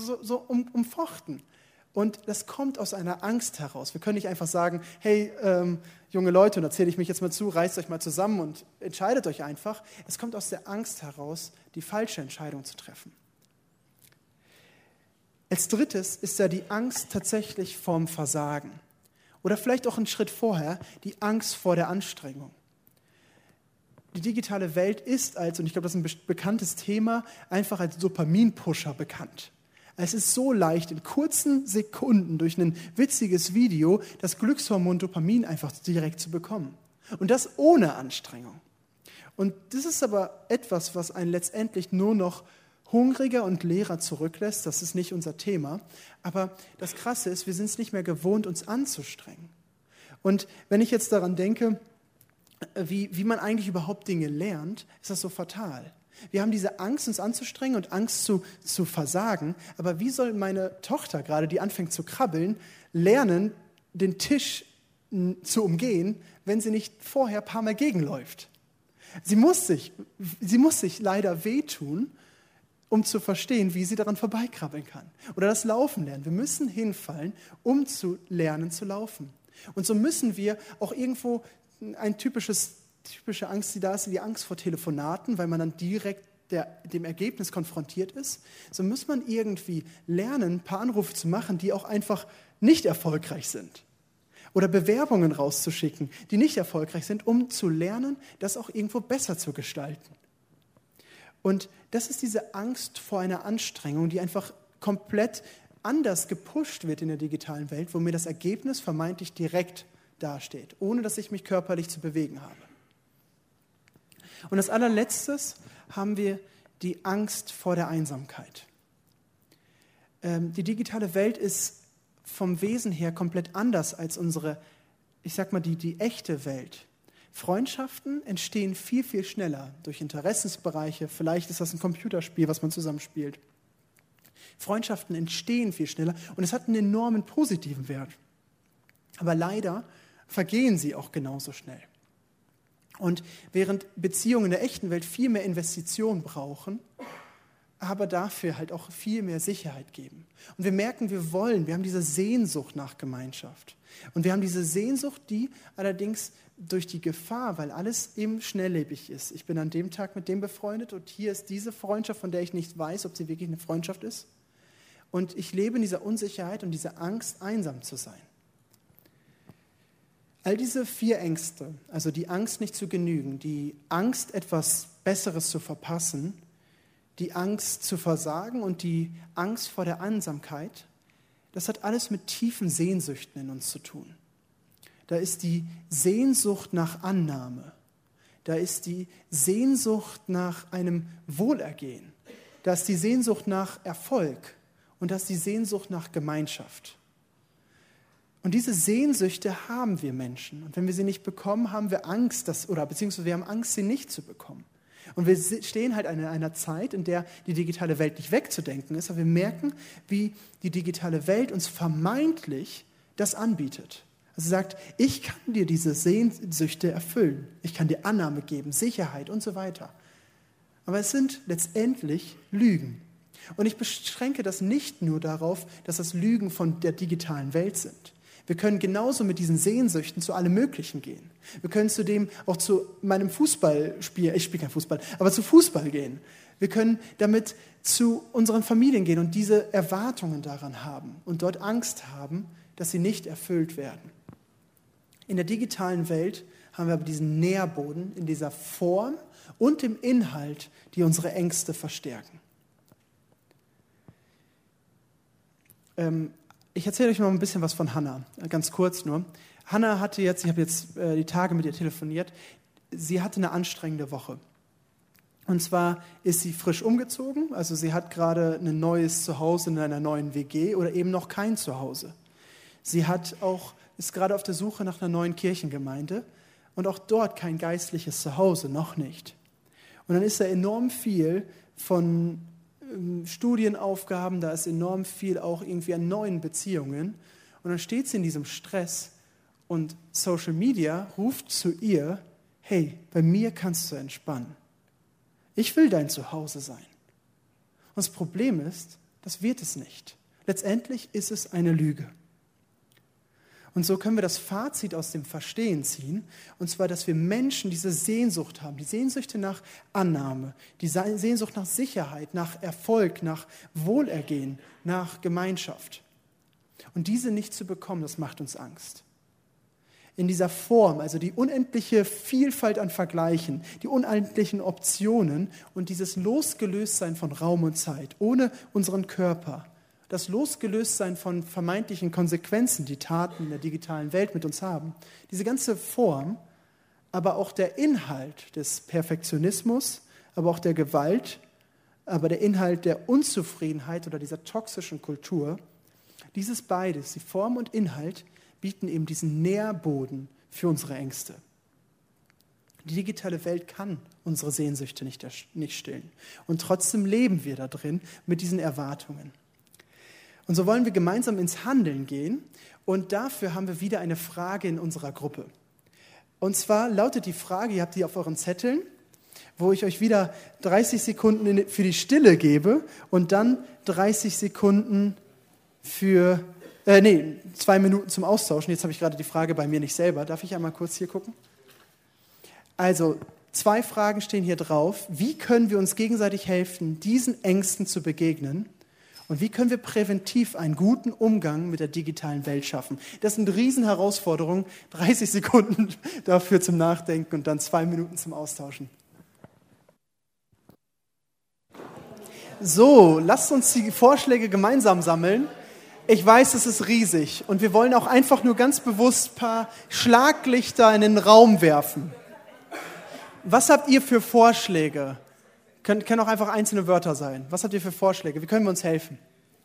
umfochten. Und das kommt aus einer Angst heraus. Wir können nicht einfach sagen, hey, junge Leute, und da zähle ich mich jetzt mal zu, reißt euch mal zusammen und entscheidet euch einfach. Es kommt aus der Angst heraus, die falsche Entscheidung zu treffen. Als drittes ist da die Angst tatsächlich vorm Versagen. Oder vielleicht auch einen Schritt vorher, die Angst vor der Anstrengung. Die digitale Welt ist und ich glaube, das ist ein bekanntes Thema, einfach als Dopaminpusher bekannt. Es ist so leicht, in kurzen Sekunden durch ein witziges Video das Glückshormon Dopamin einfach direkt zu bekommen. Und das ohne Anstrengung. Und das ist aber etwas, was einen letztendlich nur noch hungriger und leerer zurücklässt. Das ist nicht unser Thema. Aber das Krasse ist, wir sind es nicht mehr gewohnt, uns anzustrengen. Und wenn ich jetzt daran denke, wie man eigentlich überhaupt Dinge lernt, ist das so fatal. Wir haben diese Angst, uns anzustrengen und Angst zu versagen. Aber wie soll meine Tochter gerade, die anfängt zu krabbeln, lernen, den Tisch zu umgehen, wenn sie nicht vorher ein paar Mal gegenläuft? Sie muss sich leider wehtun, um zu verstehen, wie sie daran vorbeikrabbeln kann. Oder das Laufen lernen. Wir müssen hinfallen, um zu lernen zu laufen. Und so müssen wir auch irgendwo eine typische Angst, die da ist, die Angst vor Telefonaten, weil man dann direkt dem Ergebnis konfrontiert ist. So muss man irgendwie lernen, ein paar Anrufe zu machen, die auch einfach nicht erfolgreich sind. Oder Bewerbungen rauszuschicken, die nicht erfolgreich sind, um zu lernen, das auch irgendwo besser zu gestalten. Und das ist diese Angst vor einer Anstrengung, die einfach komplett anders gepusht wird in der digitalen Welt, wo mir das Ergebnis vermeintlich direkt dasteht, ohne dass ich mich körperlich zu bewegen habe. Und als allerletztes haben wir die Angst vor der Einsamkeit. Die digitale Welt ist vom Wesen her komplett anders als unsere, ich sag mal, die echte Welt. Freundschaften entstehen viel, viel schneller durch Interessensbereiche. Vielleicht ist das ein Computerspiel, was man zusammenspielt. Freundschaften entstehen viel schneller und es hat einen enormen positiven Wert. Aber leider vergehen sie auch genauso schnell. Und während Beziehungen in der echten Welt viel mehr Investition brauchen, aber dafür halt auch viel mehr Sicherheit geben. Und wir merken, wir haben diese Sehnsucht nach Gemeinschaft. Und wir haben diese Sehnsucht, die allerdings durch die Gefahr, weil alles eben schnelllebig ist. Ich bin an dem Tag mit dem befreundet und hier ist diese Freundschaft, von der ich nicht weiß, ob sie wirklich eine Freundschaft ist. Und ich lebe in dieser Unsicherheit und dieser Angst, einsam zu sein. All diese 4 Ängste, also die Angst nicht zu genügen, die Angst, etwas Besseres zu verpassen, die Angst zu versagen und die Angst vor der Einsamkeit, das hat alles mit tiefen Sehnsüchten in uns zu tun. Da ist die Sehnsucht nach Annahme, da ist die Sehnsucht nach einem Wohlergehen, da ist die Sehnsucht nach Erfolg und da ist die Sehnsucht nach Gemeinschaft. Und diese Sehnsüchte haben wir Menschen. Und wenn wir sie nicht bekommen, haben wir Angst, beziehungsweise wir haben Angst, sie nicht zu bekommen. Und wir stehen halt in einer Zeit, in der die digitale Welt nicht wegzudenken ist, aber wir merken, wie die digitale Welt uns vermeintlich das anbietet. Also sie sagt, ich kann dir diese Sehnsüchte erfüllen. Ich kann dir Annahme geben, Sicherheit und so weiter. Aber es sind letztendlich Lügen. Und ich beschränke das nicht nur darauf, dass das Lügen von der digitalen Welt sind. Wir können genauso mit diesen Sehnsüchten zu allem Möglichen gehen. Wir können zudem auch zu meinem Fußballspiel, ich spiele kein Fußball, aber zu Fußball gehen. Wir können damit zu unseren Familien gehen und diese Erwartungen daran haben und dort Angst haben, dass sie nicht erfüllt werden. In der digitalen Welt haben wir aber diesen Nährboden in dieser Form und im Inhalt, die unsere Ängste verstärken. Ich erzähle euch mal ein bisschen was von Hannah, ganz kurz nur. Hannah hatte jetzt, ich habe jetzt die Tage mit ihr telefoniert, sie hatte eine anstrengende Woche. Und zwar ist sie frisch umgezogen, also sie hat gerade ein neues Zuhause in einer neuen WG oder eben noch kein Zuhause. Sie ist gerade auf der Suche nach einer neuen Kirchengemeinde und auch dort kein geistliches Zuhause, noch nicht. Und dann ist da enorm viel von Studienaufgaben, da ist enorm viel auch irgendwie an neuen Beziehungen. Und dann steht sie in diesem Stress und Social Media ruft zu ihr, hey, bei mir kannst du entspannen. Ich will dein Zuhause sein. Und das Problem ist, das wird es nicht. Letztendlich ist es eine Lüge. Und so können wir das Fazit aus dem Verstehen ziehen, und zwar, dass wir Menschen diese Sehnsucht haben, die Sehnsüchte nach Annahme, die Sehnsucht nach Sicherheit, nach Erfolg, nach Wohlergehen, nach Gemeinschaft. Und diese nicht zu bekommen, das macht uns Angst. In dieser Form, also die unendliche Vielfalt an Vergleichen, die unendlichen Optionen und dieses Losgelöstsein von Raum und Zeit, ohne unseren Körper, das Losgelöstsein von vermeintlichen Konsequenzen, die Taten in der digitalen Welt mit uns haben. Diese ganze Form, aber auch der Inhalt des Perfektionismus, aber auch der Gewalt, aber der Inhalt der Unzufriedenheit oder dieser toxischen Kultur, dieses beides, die Form und Inhalt, bieten eben diesen Nährboden für unsere Ängste. Die digitale Welt kann unsere Sehnsüchte nicht stillen. Und trotzdem leben wir da drin mit diesen Erwartungen. Und so wollen wir gemeinsam ins Handeln gehen. Und dafür haben wir wieder eine Frage in unserer Gruppe. Und zwar lautet die Frage, ihr habt die auf euren Zetteln, wo ich euch wieder 30 Sekunden für die Stille gebe und dann 30 Sekunden 2 Minuten zum Austauschen. Jetzt habe ich gerade die Frage bei mir nicht selber. Darf ich einmal kurz hier gucken? Also, 2 Fragen stehen hier drauf. Wie können wir uns gegenseitig helfen, diesen Ängsten zu begegnen? Und wie können wir präventiv einen guten Umgang mit der digitalen Welt schaffen? Das sind Riesenherausforderungen. 30 Sekunden dafür zum Nachdenken und dann 2 Minuten zum Austauschen. So, lasst uns die Vorschläge gemeinsam sammeln. Ich weiß, es ist riesig und wir wollen auch einfach nur ganz bewusst ein paar Schlaglichter in den Raum werfen. Was habt ihr für Vorschläge? Können auch einfach einzelne Wörter sein. Was habt ihr für Vorschläge? Wie können wir uns helfen?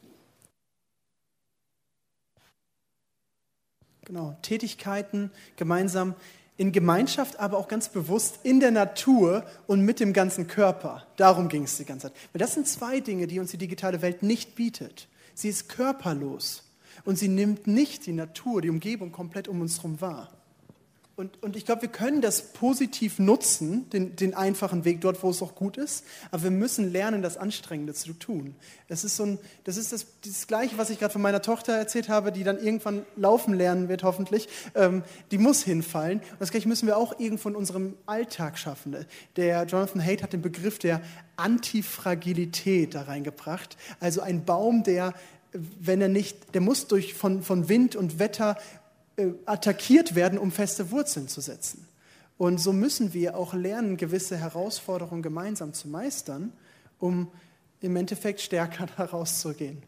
Genau, Tätigkeiten gemeinsam in Gemeinschaft, aber auch ganz bewusst in der Natur und mit dem ganzen Körper. Darum ging es die ganze Zeit. Weil das sind zwei Dinge, die uns die digitale Welt nicht bietet. Sie ist körperlos und sie nimmt nicht die Natur, die Umgebung komplett um uns herum wahr. Und ich glaube, wir können das positiv nutzen, den einfachen Weg dort, wo es auch gut ist, aber wir müssen lernen, das Anstrengende zu tun. Das ist das Gleiche, was ich gerade von meiner Tochter erzählt habe, die dann irgendwann laufen lernen wird, hoffentlich. Die muss hinfallen. Und das Gleiche müssen wir auch irgendwo in unserem Alltag schaffen. Der Jonathan Haidt hat den Begriff der Antifragilität da reingebracht. Also ein Baum, der muss von Wind und Wetter attackiert werden, um feste Wurzeln zu setzen. Und so müssen wir auch lernen, gewisse Herausforderungen gemeinsam zu meistern, um im Endeffekt stärker da rauszugehen.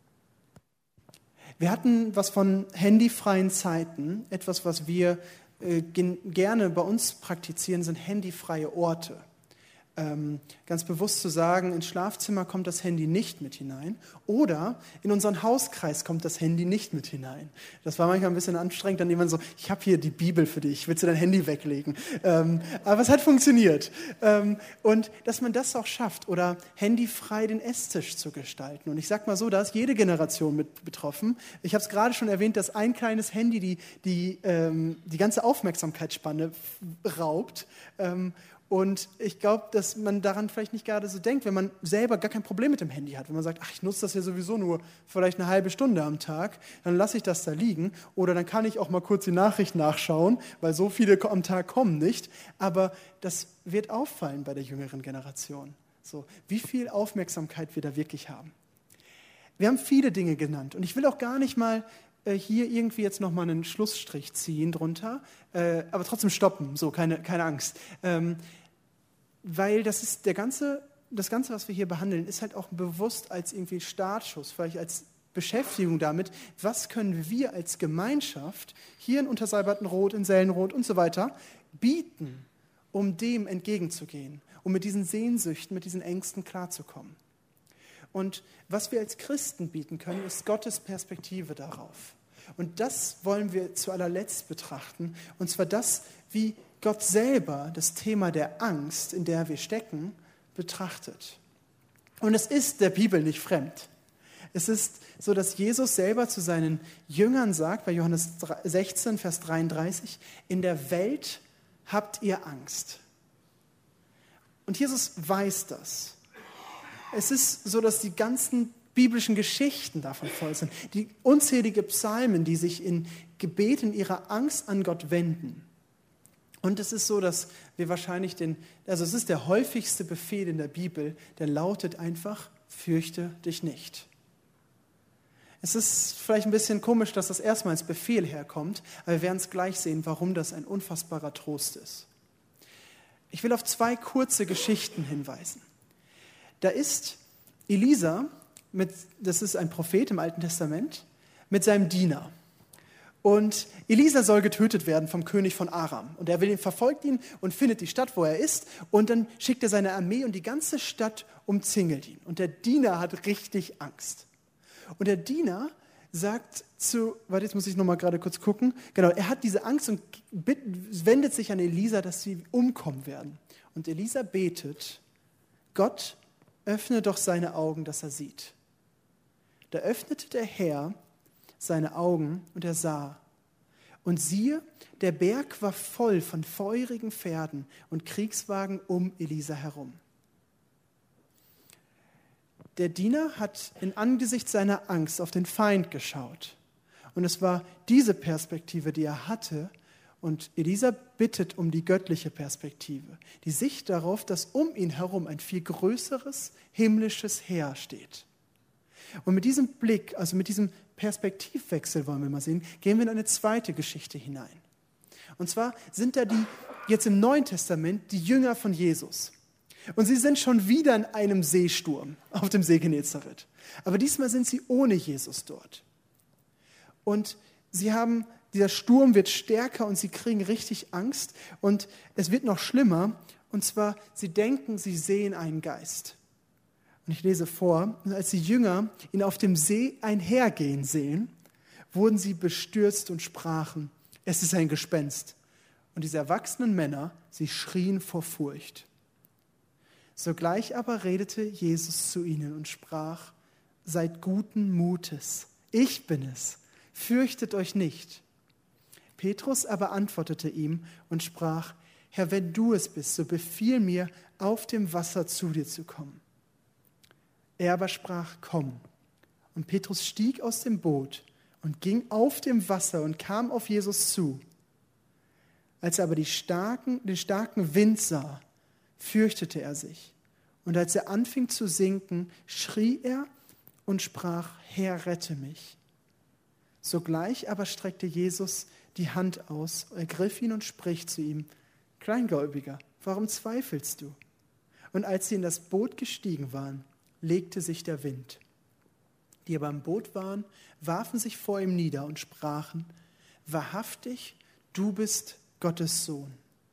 Wir hatten was von handyfreien Zeiten. Etwas, was wir gerne bei uns praktizieren, sind handyfreie Orte. Ganz bewusst zu sagen, ins Schlafzimmer kommt das Handy nicht mit hinein oder in unseren Hauskreis kommt das Handy nicht mit hinein. Das war manchmal ein bisschen anstrengend, dann jemand so, ich habe hier die Bibel für dich, willst du dein Handy weglegen? Aber es hat funktioniert. Und dass man das auch schafft oder handyfrei den Esstisch zu gestalten. Und ich sage mal so, da ist jede Generation mit betroffen. Ich habe es gerade schon erwähnt, dass ein kleines Handy die ganze Aufmerksamkeitsspanne raubt. Und ich glaube, dass man daran vielleicht nicht gerade so denkt, wenn man selber gar kein Problem mit dem Handy hat. Wenn man sagt, ach, ich nutze das ja sowieso nur vielleicht eine halbe Stunde am Tag, dann lasse ich das da liegen. Oder dann kann ich auch mal kurz die Nachricht nachschauen, weil so viele am Tag kommen nicht. Aber das wird auffallen bei der jüngeren Generation. So, wie viel Aufmerksamkeit wir da wirklich haben. Wir haben viele Dinge genannt. Und ich will auch gar nicht mal hier irgendwie jetzt nochmal einen Schlussstrich ziehen drunter, aber trotzdem stoppen, so, keine Angst. Weil das Ganze, was wir hier behandeln, ist halt auch bewusst als irgendwie Startschuss, vielleicht als Beschäftigung damit, was können wir als Gemeinschaft hier in Untersalbertenroth, in Sellenroth und so weiter bieten, um dem entgegenzugehen, um mit diesen Sehnsüchten, mit diesen Ängsten klarzukommen. Und was wir als Christen bieten können, ist Gottes Perspektive darauf. Und das wollen wir zu allerletzt betrachten, und zwar das, wie Gott selber das Thema der Angst, in der wir stecken, betrachtet. Und es ist der Bibel nicht fremd. Es ist so, dass Jesus selber zu seinen Jüngern sagt, bei Johannes 16, Vers 33, in der Welt habt ihr Angst. Und Jesus weiß das. Es ist so, dass die ganzen biblischen Geschichten davon voll sind. Die unzählige Psalmen, die sich in Gebet in ihrer Angst an Gott wenden. Und es ist so, dass wir wahrscheinlich es ist der häufigste Befehl in der Bibel, der lautet einfach, fürchte dich nicht. Es ist vielleicht ein bisschen komisch, dass das erstmal als Befehl herkommt, aber wir werden es gleich sehen, warum das ein unfassbarer Trost ist. Ich will auf 2 kurze Geschichten hinweisen. Da ist Elisa, das ist ein Prophet im Alten Testament, mit seinem Diener. Und Elisa soll getötet werden vom König von Aram. Und er verfolgt ihn und findet die Stadt, wo er ist. Und dann schickt er seine Armee und die ganze Stadt umzingelt ihn. Und der Diener hat richtig Angst. Und der Diener sagt jetzt muss ich nochmal gerade kurz gucken. Genau, er hat diese Angst und wendet sich an Elisa, dass sie umkommen werden. Und Elisa betet, Gott, öffne doch seine Augen, dass er sieht. Da öffnete der Herr seine Augen und er sah. Und siehe, der Berg war voll von feurigen Pferden und Kriegswagen um Elisa herum. Der Diener hat in Angesicht seiner Angst auf den Feind geschaut. Und es war diese Perspektive, die er hatte. Und Elisa bittet um die göttliche Perspektive. Die Sicht darauf, dass um ihn herum ein viel größeres himmlisches Heer steht. Und mit diesem Blick, also mit diesem Perspektivwechsel, wollen wir mal sehen, gehen wir in eine zweite Geschichte hinein. Und zwar sind da jetzt im Neuen Testament die Jünger von Jesus. Und sie sind schon wieder in einem Seesturm auf dem See Genezareth. Aber diesmal sind sie ohne Jesus dort. Und dieser Sturm wird stärker und sie kriegen richtig Angst. Und es wird noch schlimmer. Und zwar, sie denken, sie sehen einen Geist. Und ich lese vor, und als die Jünger ihn auf dem See einhergehen sehen, wurden sie bestürzt und sprachen, es ist ein Gespenst. Und diese erwachsenen Männer, sie schrien vor Furcht. Sogleich aber redete Jesus zu ihnen und sprach, seid guten Mutes, ich bin es, fürchtet euch nicht. Petrus aber antwortete ihm und sprach, Herr, wenn du es bist, so befiehl mir, auf dem Wasser zu dir zu kommen. Er aber sprach, komm. Und Petrus stieg aus dem Boot und ging auf dem Wasser und kam auf Jesus zu. Als er aber den starken Wind sah, fürchtete er sich. Und als er anfing zu sinken, schrie er und sprach, Herr, rette mich. Sogleich aber streckte Jesus die Hand aus, ergriff ihn und spricht zu ihm, Kleingläubiger, warum zweifelst du? Und als sie in das Boot gestiegen waren, legte sich der Wind. Die aber im Boot waren, warfen sich vor ihm nieder und sprachen, wahrhaftig, du bist Gottes Sohn.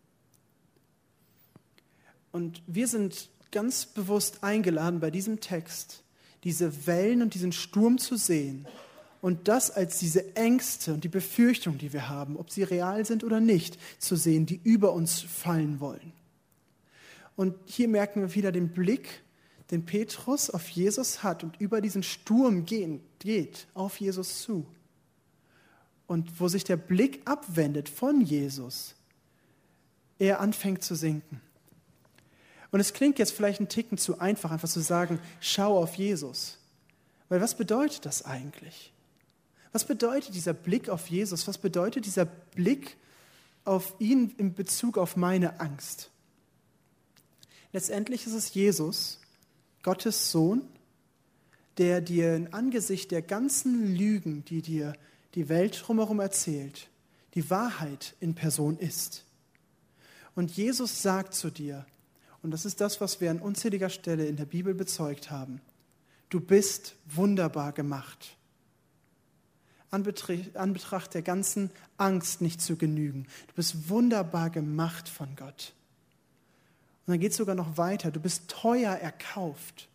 Und wir sind ganz bewusst eingeladen, bei diesem Text diese Wellen und diesen Sturm zu sehen und das als diese Ängste und die Befürchtung, die wir haben, ob sie real sind oder nicht, zu sehen, die über uns fallen wollen. Und hier merken wir wieder den Blick, den Petrus auf Jesus hat und über diesen Sturm geht auf Jesus zu. Und wo sich der Blick abwendet von Jesus, er anfängt zu sinken. Und es klingt jetzt vielleicht ein Ticken zu einfach zu sagen, schau auf Jesus. Weil was bedeutet das eigentlich? Was bedeutet dieser Blick auf Jesus? Was bedeutet dieser Blick auf ihn in Bezug auf meine Angst? Letztendlich ist es Jesus, Gottes Sohn, der dir im Angesicht der ganzen Lügen, die dir die Welt drumherum erzählt, die Wahrheit in Person ist. Und Jesus sagt zu dir, und das ist das, was wir an unzähliger Stelle in der Bibel bezeugt haben, du bist wunderbar gemacht. An Betracht der ganzen Angst nicht zu genügen. Du bist wunderbar gemacht von Gott. Und dann geht es sogar noch weiter. Du bist teuer erkauft.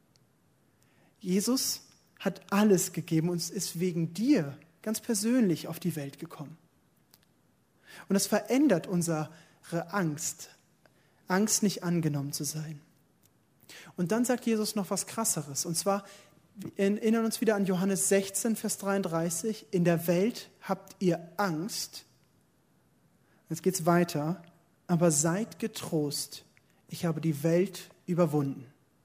Jesus hat alles gegeben und ist wegen dir ganz persönlich auf die Welt gekommen. Und das verändert unsere Angst. Angst, nicht angenommen zu sein. Und dann sagt Jesus noch was Krasseres. Und zwar, wir erinnern uns wieder an Johannes 16, Vers 33. In der Welt habt ihr Angst. Jetzt geht es weiter. Aber seid getrost. Ich habe die Welt überwunden.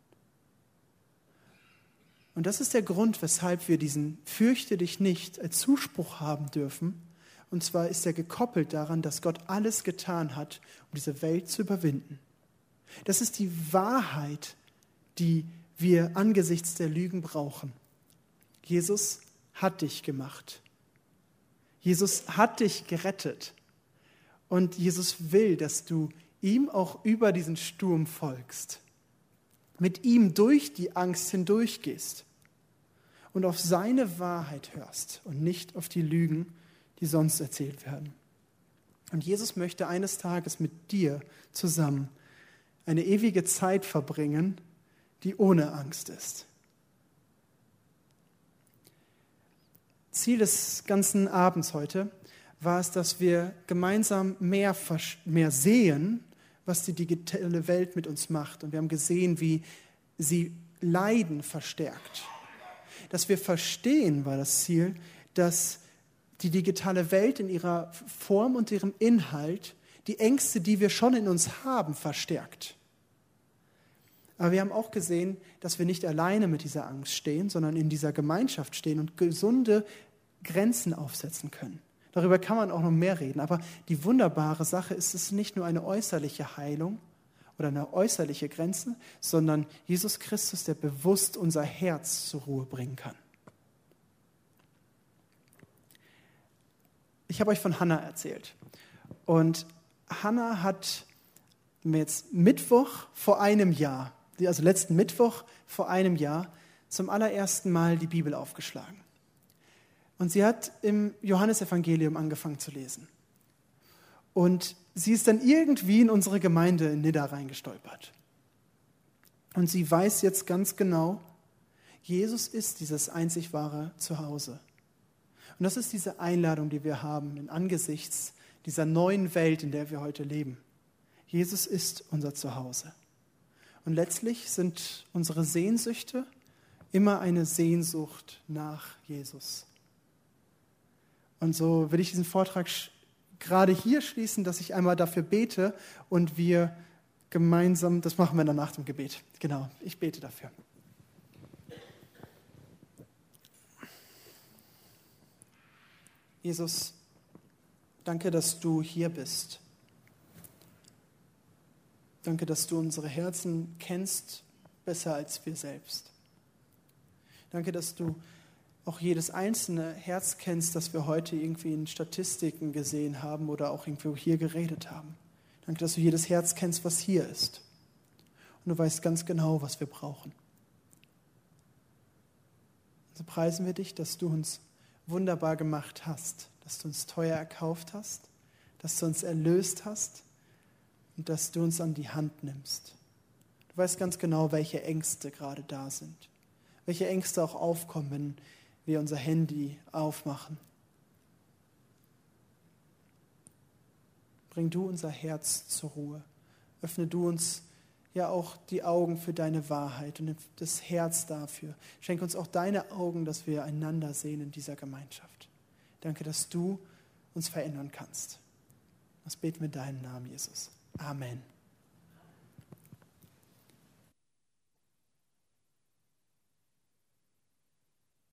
Und das ist der Grund, weshalb wir diesen Fürchte dich nicht als Zuspruch haben dürfen. Und zwar ist er gekoppelt daran, dass Gott alles getan hat, um diese Welt zu überwinden. Das ist die Wahrheit, die wir angesichts der Lügen brauchen. Jesus hat dich gemacht. Jesus hat dich gerettet. Und Jesus will, dass du ihm auch über diesen Sturm folgst. Mit ihm durch die Angst hindurchgehst und auf seine Wahrheit hörst und nicht auf die Lügen, die sonst erzählt werden. Und Jesus möchte eines Tages mit dir zusammen eine ewige Zeit verbringen, die ohne Angst ist. Ziel des ganzen Abends heute war es, dass wir gemeinsam mehr sehen, was die digitale Welt mit uns macht. Und wir haben gesehen, wie sie Leiden verstärkt. Dass wir verstehen, war das Ziel, dass die digitale Welt in ihrer Form und ihrem Inhalt die Ängste, die wir schon in uns haben, verstärkt. Aber wir haben auch gesehen, dass wir nicht alleine mit dieser Angst stehen, sondern in dieser Gemeinschaft stehen und gesunde Grenzen aufsetzen können. Darüber kann man auch noch mehr reden. Aber die wunderbare Sache ist, es ist nicht nur eine äußerliche Heilung oder eine äußerliche Grenze, sondern Jesus Christus, der bewusst unser Herz zur Ruhe bringen kann. Ich habe euch von Hannah erzählt. Und Hannah hat mir jetzt Mittwoch vor einem Jahr, also letzten Mittwoch vor einem Jahr, zum allerersten Mal die Bibel aufgeschlagen. Und sie hat im Johannesevangelium angefangen zu lesen. Und sie ist dann irgendwie in unsere Gemeinde in Nidda reingestolpert. Und sie weiß jetzt ganz genau, Jesus ist dieses einzig wahre Zuhause. Und das ist diese Einladung, die wir haben in angesichts dieser neuen Welt, in der wir heute leben. Jesus ist unser Zuhause. Und letztlich sind unsere Sehnsüchte immer eine Sehnsucht nach Jesus. Und so will ich diesen Vortrag gerade hier schließen, dass ich einmal dafür bete und wir gemeinsam, das machen wir dann nach dem Gebet. Genau, ich bete dafür. Jesus, danke, dass du hier bist. Danke, dass du unsere Herzen kennst, besser als wir selbst. Danke, dass du auch jedes einzelne Herz kennst, das wir heute irgendwie in Statistiken gesehen haben oder auch irgendwo hier geredet haben. Danke, dass du jedes Herz kennst, was hier ist. Und du weißt ganz genau, was wir brauchen. So preisen wir dich, dass du uns wunderbar gemacht hast, dass du uns teuer erkauft hast, dass du uns erlöst hast und dass du uns an die Hand nimmst. Du weißt ganz genau, welche Ängste gerade da sind, welche Ängste auch aufkommen, wenn wir unser Handy aufmachen. Bring du unser Herz zur Ruhe. Öffne du uns ja auch die Augen für deine Wahrheit und das Herz dafür. Schenk uns auch deine Augen, dass wir einander sehen in dieser Gemeinschaft. Danke, dass du uns verändern kannst. Das beten wir in deinem Namen, Jesus. Amen.